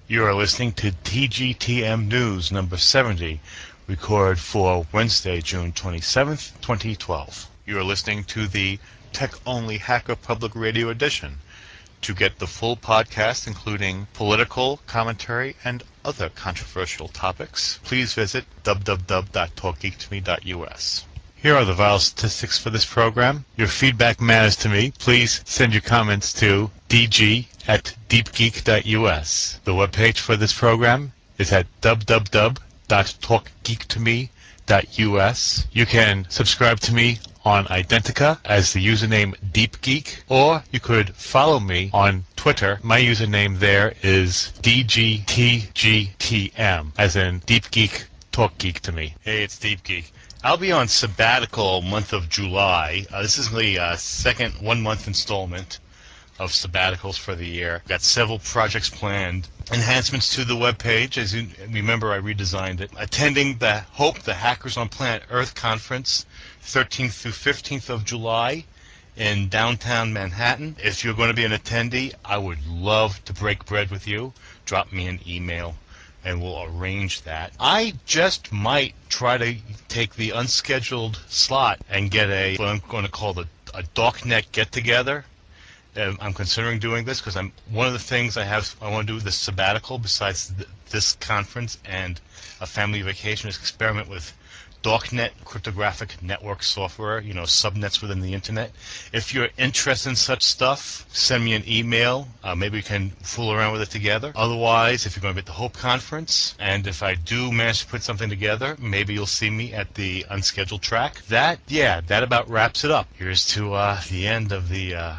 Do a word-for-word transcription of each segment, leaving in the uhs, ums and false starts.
You are listening to T G T M News number seventy, recorded for Wednesday, June twenty-seventh, twenty twelve. You are listening to the Tech-Only Hacker Public Radio Edition. To get the full podcast, including political commentary and other controversial topics, please visit w w w dot talk geek to me dot u s. Here are the vital statistics for this program. Your feedback matters to me. Please send your comments to d g at deep geek dot u s. The webpage for this program is at w w w dot talk geek to me dot u s. You can subscribe to me on Identica as the username DeepGeek, or you could follow me on Twitter. My username there is d g t g t m, as in Deep Geek Talk Geek to me. Hey, it's Deep Geek. I'll be on sabbatical month of July. Uh, this is the uh, second one-month installment of sabbaticals for the year. Got several projects planned. Enhancements to the webpage. As you remember, I redesigned it. Attending the HOPE, the Hackers on Planet Earth conference, thirteenth through fifteenth of July in downtown Manhattan. If you're going to be an attendee, I would love to break bread with you. Drop me an email and we'll arrange that. I just might try to take the unscheduled slot and get a, what I'm going to call the, a Darknet get-together. Um, I'm considering doing this because I'm one of the things I have I want to do with this sabbatical, besides th this conference and a family vacation, is experiment with Darknet cryptographic network software, you know, subnets within the internet. If you're interested in such stuff, send me an email. Uh, maybe we can fool around with it together. Otherwise, if you're going to be at the HOPE conference, and if I do manage to put something together, maybe you'll see me at the unscheduled track. That, yeah, that about wraps it up. Here's to uh, the end of the uh,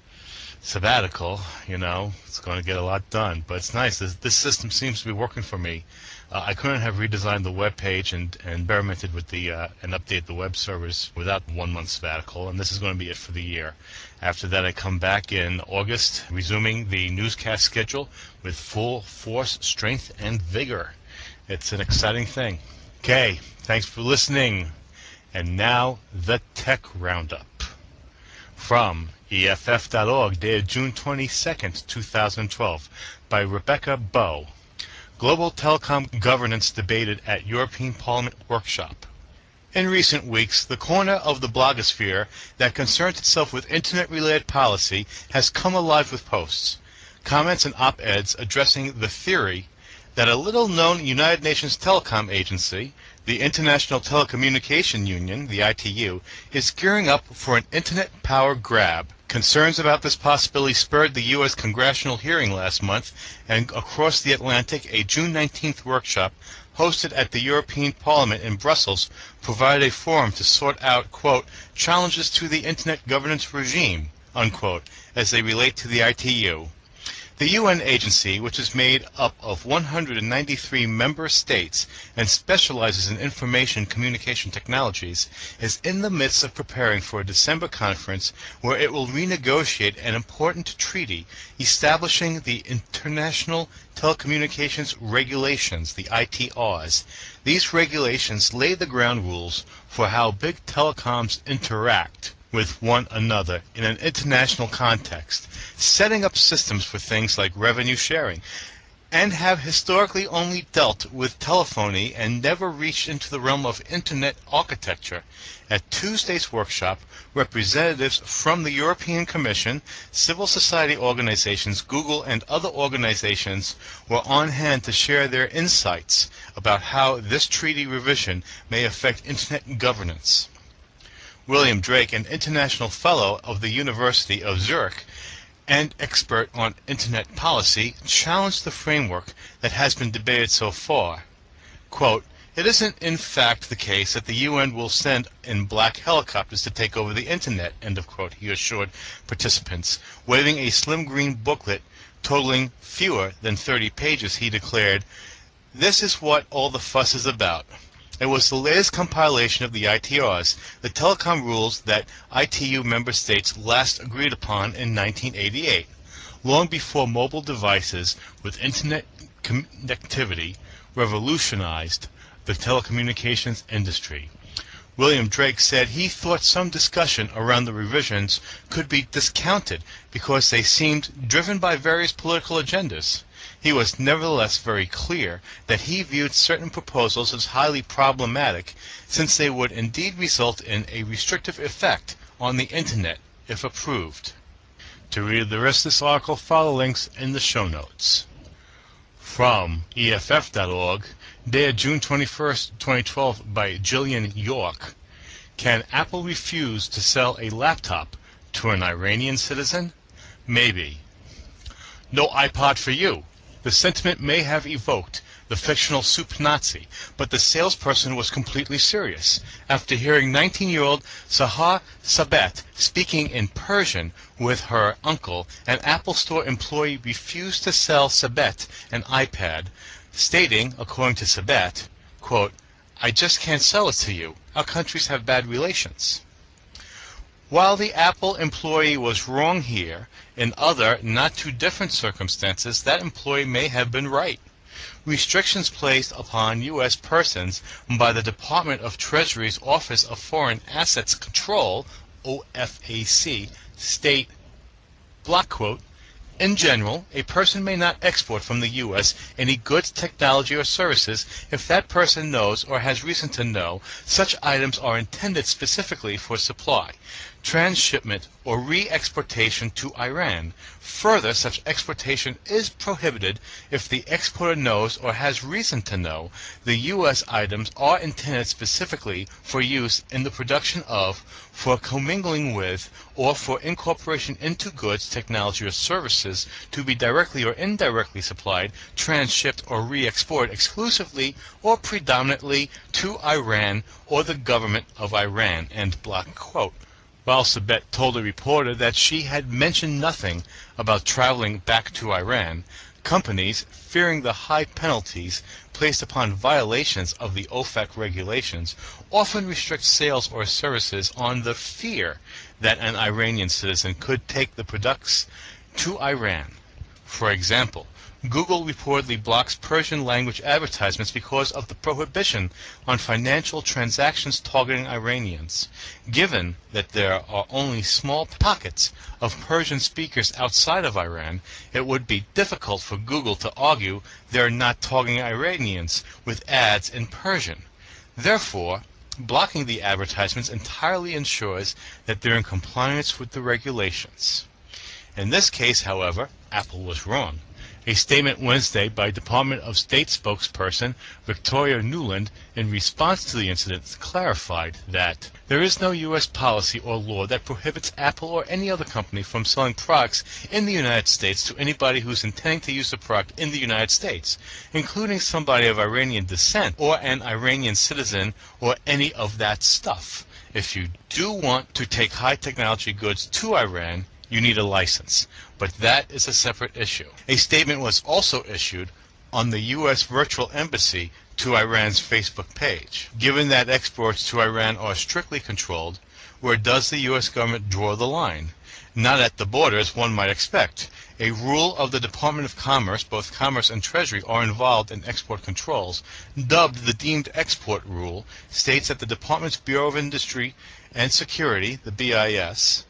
sabbatical. You know, it's going to get a lot done, but it's nice. This, this system seems to be working for me. Uh, I couldn't have redesigned the web page and, and experimented with the uh, and updated the web servers without one month sabbatical, and this is going to be it for the year. After that, I come back in August, resuming the newscast schedule with full force, strength, and vigor. It's an exciting thing. Okay, thanks for listening. And now, the Tech Roundup. From E F F dot org, dated June twenty-second, two thousand twelve, by Rebecca Bowe. Global Telecom Governance Debated at European Parliament Workshop. In recent weeks, the corner of the blogosphere that concerns itself with Internet-related policy has come alive with posts, comments, and op-eds addressing the theory that a little-known United Nations telecom agency, the International Telecommunication Union, the I T U, is gearing up for an Internet power grab. Concerns about this possibility spurred the U S congressional hearing last month, and across the Atlantic, a June nineteenth workshop hosted at the European Parliament in Brussels provided a forum to sort out, quote, challenges to the Internet governance regime, unquote, as they relate to the I T U. The U N agency, which is made up of one hundred ninety-three member states and specializes in information communication technologies, is in the midst of preparing for a December conference where it will renegotiate an important treaty establishing the International Telecommunications Regulations, the I T Rs. These regulations lay the ground rules for how big telecoms interact with one another in an international context, setting up systems for things like revenue sharing, and have historically only dealt with telephony and never reached into the realm of Internet architecture. At Tuesday's workshop, representatives from the European Commission, civil society organizations, Google, and other organizations were on hand to share their insights about how this treaty revision may affect Internet governance. William Drake, an international fellow of the University of Zurich and expert on Internet policy, challenged the framework that has been debated so far. Quote, it isn't in fact the case that the U N will send in black helicopters to take over the Internet, end of quote, he assured participants. Waving a slim green booklet totaling fewer than thirty pages, he declared, this is what all the fuss is about. It was the latest compilation of the I T Rs, the telecom rules that I T U member states last agreed upon in nineteen eighty-eight, long before mobile devices with Internet connectivity revolutionized the telecommunications industry. William Drake said he thought some discussion around the revisions could be discounted because they seemed driven by various political agendas. He was nevertheless very clear that he viewed certain proposals as highly problematic, since they would indeed result in a restrictive effect on the Internet if approved. To read the rest of this article, follow links in the show notes. From E F F dot org, dated June twenty-first, twenty twelve, by Jillian York. Can Apple refuse to sell a laptop to an Iranian citizen? Maybe. No iPod for you. The sentiment may have evoked the fictional soup Nazi, but the salesperson was completely serious. After hearing nineteen-year-old Sahar Sabet speaking in Persian with her uncle, an Apple Store employee refused to sell Sabet an iPad, stating, according to Sabet, quote, "I just can't sell it to you. Our countries have bad relations." While the Apple employee was wrong here, in other, not too different circumstances, that employee may have been right. Restrictions placed upon U S persons by the Department of Treasury's Office of Foreign Assets Control, O F A C, state, block quote, "In general, a person may not export from the U S any goods, technology, or services if that person knows or has reason to know such items are intended specifically for supply, transshipment, or re-exportation to Iran. Further, such exportation is prohibited if the exporter knows or has reason to know the U S items are intended specifically for use in the production of, for commingling with, or for incorporation into goods, technology, or services to be directly or indirectly supplied, transshipped, or re-exported exclusively or predominantly to Iran or the government of Iran." End block quote. While Sabet told a reporter that she had mentioned nothing about traveling back to Iran, companies, fearing the high penalties placed upon violations of the O FAC regulations, often restrict sales or services on the fear that an Iranian citizen could take the products to Iran. For example, Google reportedly blocks Persian language advertisements because of the prohibition on financial transactions targeting Iranians. Given that there are only small pockets of Persian speakers outside of Iran, it would be difficult for Google to argue they're not targeting Iranians with ads in Persian. Therefore, blocking the advertisements entirely ensures that they're in compliance with the regulations. In this case, however, Apple was wrong. A statement Wednesday by Department of State spokesperson Victoria Nuland in response to the incident clarified that there is no U S policy or law that prohibits Apple or any other company from selling products in the United States to anybody who's intending to use the product in the United States, including somebody of Iranian descent or an Iranian citizen or any of that stuff. If you do want to take high technology goods to Iran, you need a license, but that is a separate issue. A statement was also issued on the U S virtual embassy to Iran's Facebook page. Given that exports to Iran are strictly controlled, where does the U S government draw the line? Not at the border, as one might expect. A rule of the Department of Commerce, both Commerce and Treasury are involved in export controls, dubbed the Deemed Export Rule, states that the Department's Bureau of Industry and Security, the B I S,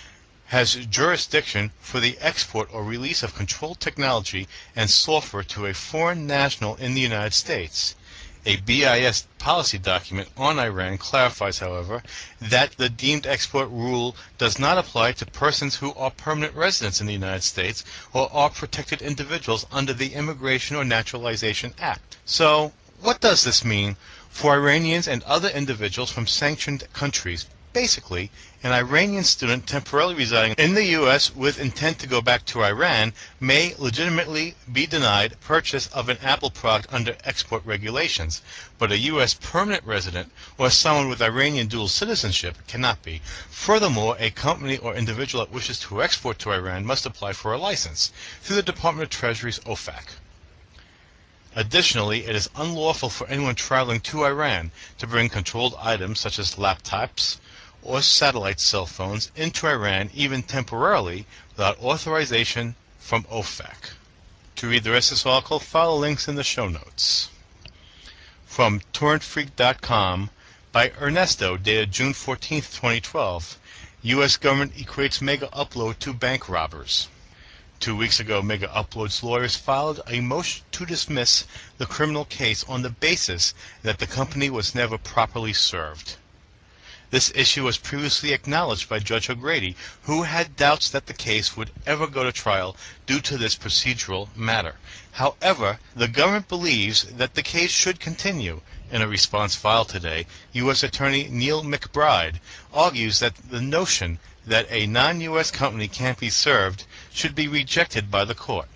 has jurisdiction for the export or release of controlled technology and software to a foreign national in the United States. A B I S policy document on Iran clarifies, however, that the deemed export rule does not apply to persons who are permanent residents in the United States or are protected individuals under the Immigration or Naturalization Act. So, what does this mean for Iranians and other individuals from sanctioned countries? Basically, an Iranian student temporarily residing in the U S with intent to go back to Iran may legitimately be denied purchase of an Apple product under export regulations, but a U S permanent resident or someone with Iranian dual citizenship cannot be. Furthermore, a company or individual that wishes to export to Iran must apply for a license through the Department of Treasury's O FAC. Additionally, it is unlawful for anyone traveling to Iran to bring controlled items such as laptops or satellite cell phones into Iran, even temporarily, without authorization from O FAC. To read the rest of this article, follow links in the show notes. From torrent freak dot com by Ernesto, dated June fourteenth, twenty twelve. U S government equates mega upload to bank robbers. Two weeks ago, Mega Upload's lawyers filed a motion to dismiss the criminal case on the basis that the company was never properly served. This issue was previously acknowledged by Judge O'Grady, who had doubts that the case would ever go to trial due to this procedural matter. However, the government believes that the case should continue. In a response filed today, U S Attorney Neil McBride argues that the notion that a non-U S company can't be served should be rejected by the court.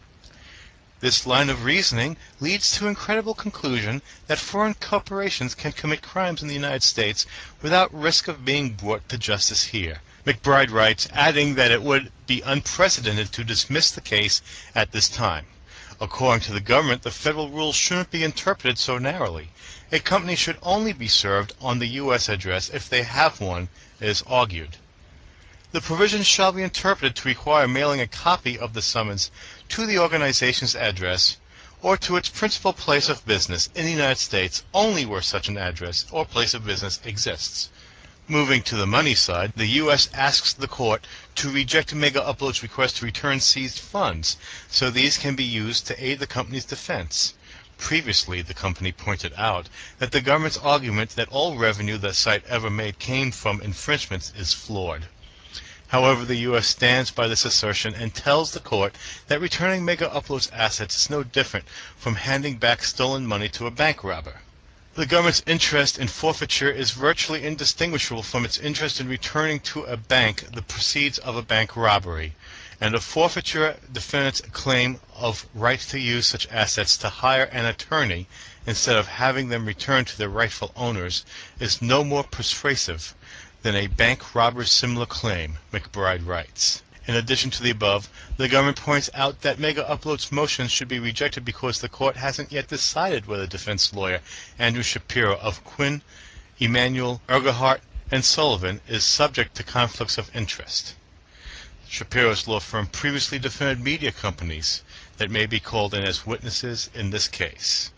This line of reasoning leads to incredible conclusion that foreign corporations can commit crimes in the United States without risk of being brought to justice here. McBride writes, adding that it would be unprecedented to dismiss the case at this time. According to the government, the federal rules shouldn't be interpreted so narrowly. A company should only be served on the U S address if they have one, it is argued. The provision shall be interpreted to require mailing a copy of the summons to the organization's address or to its principal place of business in the United States only where such an address or place of business exists. Moving to the money side, the U S asks the court to reject Mega Upload's request to return seized funds so these can be used to aid the company's defense. Previously, the company pointed out that the government's argument that all revenue the site ever made came from infringements is flawed. However, the U S stands by this assertion and tells the court that returning Mega Upload's assets is no different from handing back stolen money to a bank robber. The government's interest in forfeiture is virtually indistinguishable from its interest in returning to a bank the proceeds of a bank robbery, and a forfeiture defendant's claim of right to use such assets to hire an attorney instead of having them returned to their rightful owners is no more persuasive than a bank robber's similar claim, McBride writes. In addition to the above, the government points out that Mega Upload's motion should be rejected because the court hasn't yet decided whether defense lawyer Andrew Shapiro of Quinn, Emanuel, Urquhart, and Sullivan is subject to conflicts of interest. Shapiro's law firm previously defended media companies that may be called in as witnesses in this case.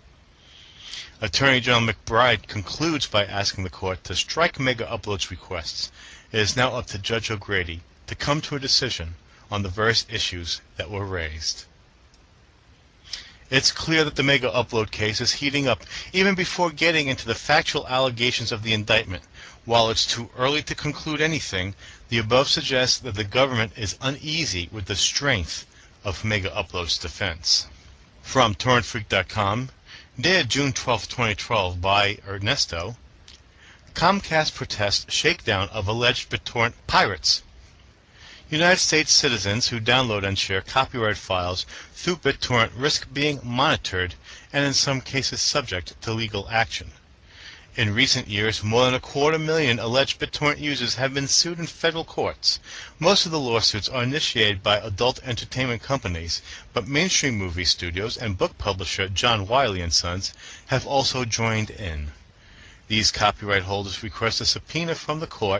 Attorney General McBride concludes by asking the court to strike Mega Upload's requests. It is now up to Judge O'Grady to come to a decision on the various issues that were raised. It's clear that the Mega Upload case is heating up even before getting into the factual allegations of the indictment. While it's too early to conclude anything, the above suggests that the government is uneasy with the strength of Mega Upload's defense. From torrent freak dot com, dated June twelfth, twenty twelve, by Ernesto. Comcast protests shakedown of alleged BitTorrent pirates. United States citizens who download and share copyright files through BitTorrent risk being monitored and in some cases subject to legal action. In recent years, more than a quarter million alleged BitTorrent users have been sued in federal courts. Most of the lawsuits are initiated by adult entertainment companies, but mainstream movie studios and book publisher John Wiley and Sons have also joined in. These copyright holders request a subpoena from the court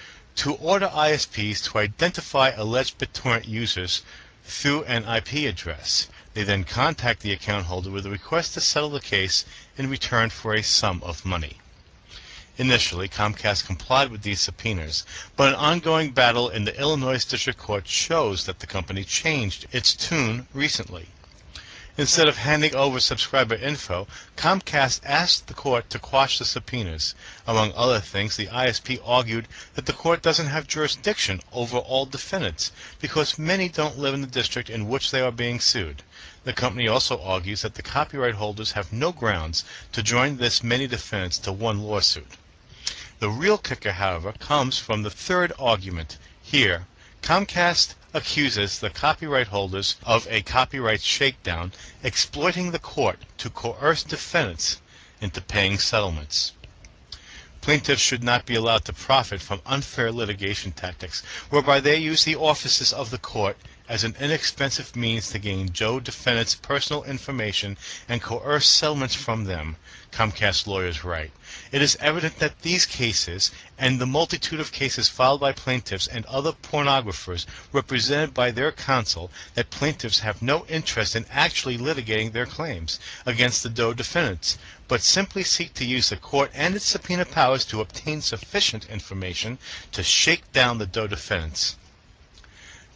to order I S Ps to identify alleged BitTorrent users through an I P address. They then contact the account holder with a request to settle the case in return for a sum of money. Initially, Comcast complied with these subpoenas, but an ongoing battle in the Illinois District Court shows that the company changed its tune recently. Instead of handing over subscriber info, Comcast asked the court to quash the subpoenas. Among other things, the I S P argued that the court doesn't have jurisdiction over all defendants because many don't live in the district in which they are being sued. The company also argues that the copyright holders have no grounds to join this many defendants to one lawsuit. The real kicker, however, comes from the third argument. Here, Comcast accuses the copyright holders of a copyright shakedown, exploiting the court to coerce defendants into paying settlements. Plaintiffs should not be allowed to profit from unfair litigation tactics, whereby they use the offices of the court as an inexpensive means to gain Joe defendants' personal information and coerce settlements from them, Comcast lawyers write. It is evident that these cases, and the multitude of cases filed by plaintiffs and other pornographers represented by their counsel, that plaintiffs have no interest in actually litigating their claims against the Doe defendants, but simply seek to use the court and its subpoena powers to obtain sufficient information to shake down the Doe defendants.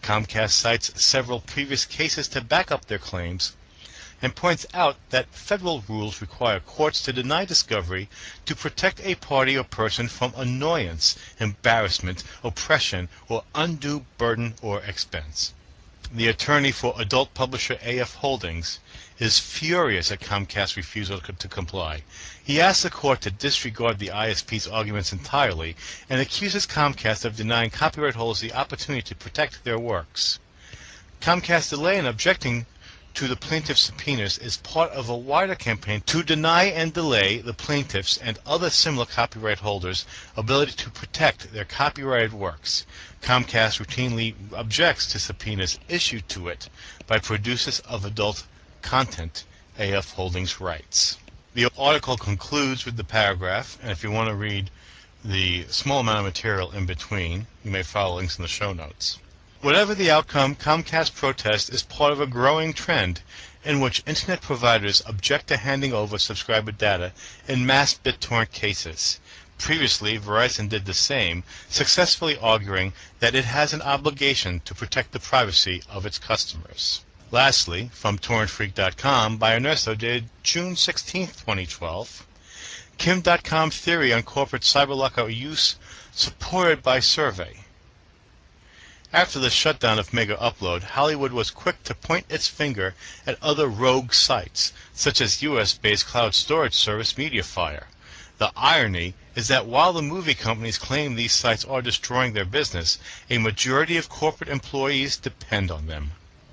Comcast cites several previous cases to back up their claims and points out that federal rules require courts to deny discovery to protect a party or person from annoyance, embarrassment, oppression, or undue burden or expense. The attorney for adult publisher A F Holdings is furious at Comcast's refusal to comply. He asks the court to disregard the I S P's arguments entirely and accuses Comcast of denying copyright holders the opportunity to protect their works. Comcast's delay in objecting to the plaintiff's subpoenas is part of a wider campaign to deny and delay the plaintiffs and other similar copyright holders' ability to protect their copyrighted works. Comcast routinely objects to subpoenas issued to it by producers of adult content, A F Holdings writes. The article concludes with the paragraph, and if you want to read the small amount of material in between, you may follow links in the show notes. Whatever the outcome, Comcast's protest is part of a growing trend in which Internet providers object to handing over subscriber data in mass BitTorrent cases. Previously, Verizon did the same, successfully arguing that it has an obligation to protect the privacy of its customers. Lastly, from torrent freak dot com by Ernesto dated June sixteenth, twenty twelve, Kim dot com theory on corporate cyberlocker use supported by survey. After the shutdown of Mega Upload, Hollywood was quick to point its finger at other rogue sites, such as U S-based cloud storage service Mediafire. The irony is that while the movie companies claim these sites are destroying their business, a majority of corporate employees depend on them.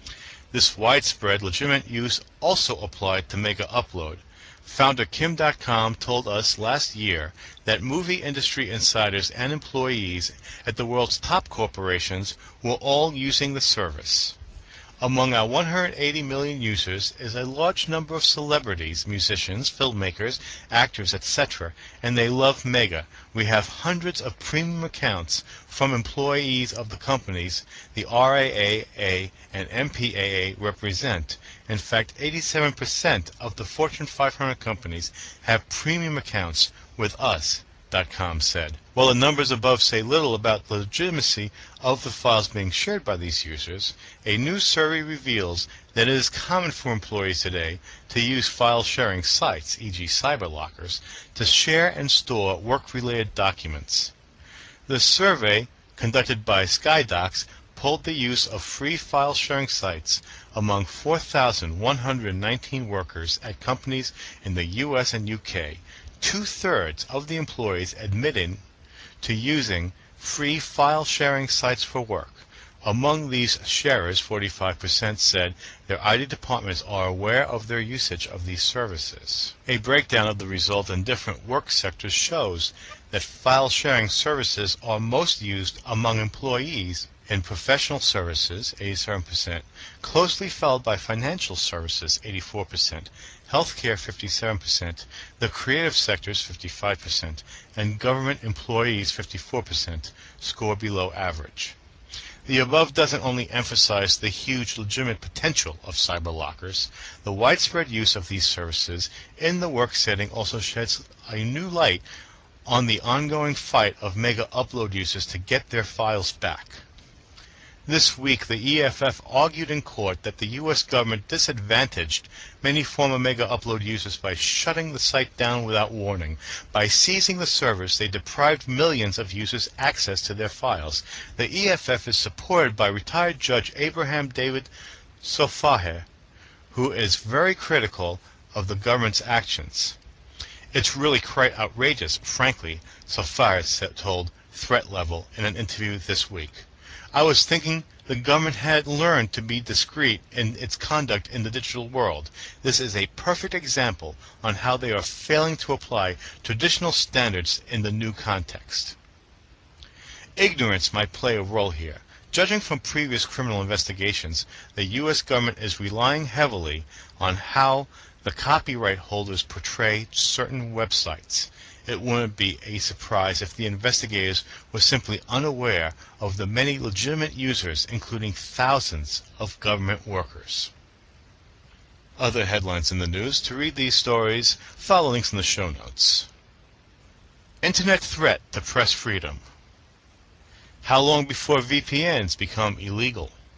This widespread legitimate use also applied to Mega Upload. Founder Kim dot com told us last year that movie industry insiders and employees at the world's top corporations were all using the service. Among our one hundred eighty million users is a large number of celebrities, musicians, filmmakers, actors, et cetera, and they love Mega. We have hundreds of premium accounts from employees of the companies the R I A A and M P A A represent. In fact, eighty-seven percent of the Fortune five hundred companies have premium accounts with us, .com said. While the numbers above say little about the legitimacy of the files being shared by these users, a new survey reveals that it is common for employees today to use file sharing sites, for example cyberlockers, to share and store work-related documents. The survey, conducted by Skydocs, polled the use of free file sharing sites among four thousand one hundred nineteen workers at companies in the U S and U K. Two-thirds of the employees admitted to using free file sharing sites for work. Among these sharers, forty-five percent said their I T departments are aware of their usage of these services. A breakdown of the result in different work sectors shows that file sharing services are most used among employees in professional services, eighty-seven percent, closely followed by financial services, eighty-four percent, healthcare, fifty-seven percent, the creative sectors, fifty-five percent, and government employees, fifty-four percent, score below average. The above doesn't only emphasize the huge legitimate potential of cyberlockers. The widespread use of these services in the work setting also sheds a new light on the ongoing fight of Mega Upload users to get their files back. This week, the E F F argued in court that the U S government disadvantaged many former Mega Upload users by shutting the site down without warning. By seizing the servers, they deprived millions of users access to their files. The E F F is supported by retired Judge Abraham David Sofaher, who is very critical of the government's actions. It's really quite outrageous, frankly, Sofaher told Threat Level in an interview this week. I was thinking the government had learned to be discreet in its conduct in the digital world. This is a perfect example on how they are failing to apply traditional standards in the new context. Ignorance might play a role here. Judging from previous criminal investigations, the U S government is relying heavily on how the copyright holders portray certain websites. It wouldn't be a surprise if the investigators were simply unaware of the many legitimate users, including thousands of government workers. Other headlines in the news. To read these stories, follow links in the show notes. Internet threat to press freedom. How long before V P Ns become illegal?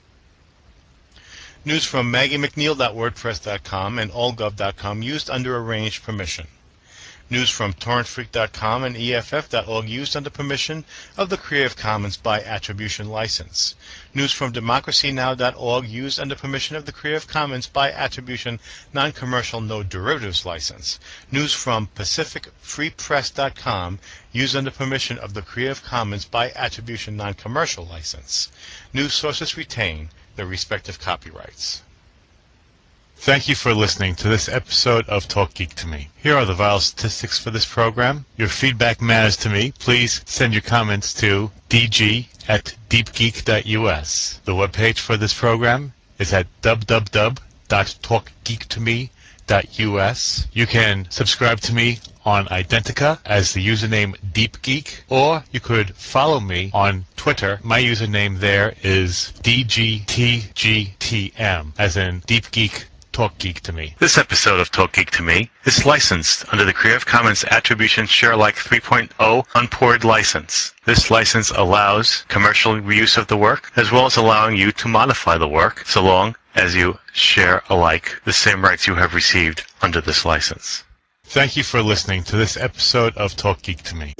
News from Maggie McNeil dot wordpress dot com and all gov dot com used under arranged permission. News from torrent freak dot com and E F F dot org used under permission of the Creative Commons by Attribution License. News from democracy now dot org used under permission of the Creative Commons by Attribution Non-Commercial No Derivatives License. News from pacific free press dot com used under permission of the Creative Commons by Attribution Non-Commercial License. News sources retain their respective copyrights. Thank you for listening to this episode of Talk Geek to Me. Here are the vital statistics for this program. Your feedback matters to me. Please send your comments to d g at deep geek dot u s. The webpage for this program is at w w w dot talk geek to me dot u s. You can subscribe to me on Identica as the username DeepGeek, or you could follow me on Twitter. My username there is d g t g t m, as in Deep Geek Talk Geek to Me. This episode of Talk Geek to Me is licensed under the Creative Commons Attribution Share Alike three point oh Unported license. This license allows commercial reuse of the work, as well as allowing you to modify the work, so long as you share alike the same rights you have received under this license. Thank you for listening to this episode of Talk Geek to Me.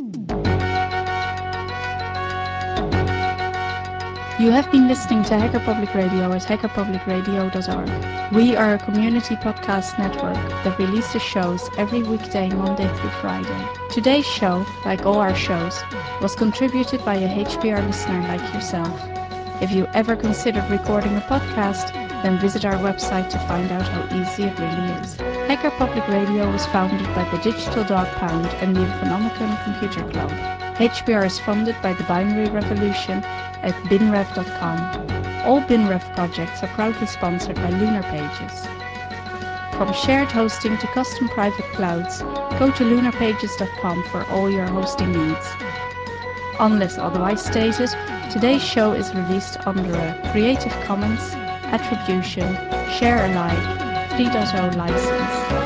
You have been listening to Hacker Public Radio at hacker public radio dot org. We are a community podcast network that releases shows every weekday, Monday through Friday. Today's show, like all our shows, was contributed by a H P R listener like yourself. If you ever considered recording a podcast, then visit our website to find out how easy it really is. Hacker Public Radio was founded by the Digital Dog Pound and the Infonomicon Computer Club. H P R is funded by the Binary Revolution at bin rev dot com. All BinRev projects are proudly sponsored by Lunar Pages. From shared hosting to custom private clouds, go to lunar pages dot com for all your hosting needs. Unless otherwise stated, today's show is released under a Creative Commons Attribution Share Alike three point oh license.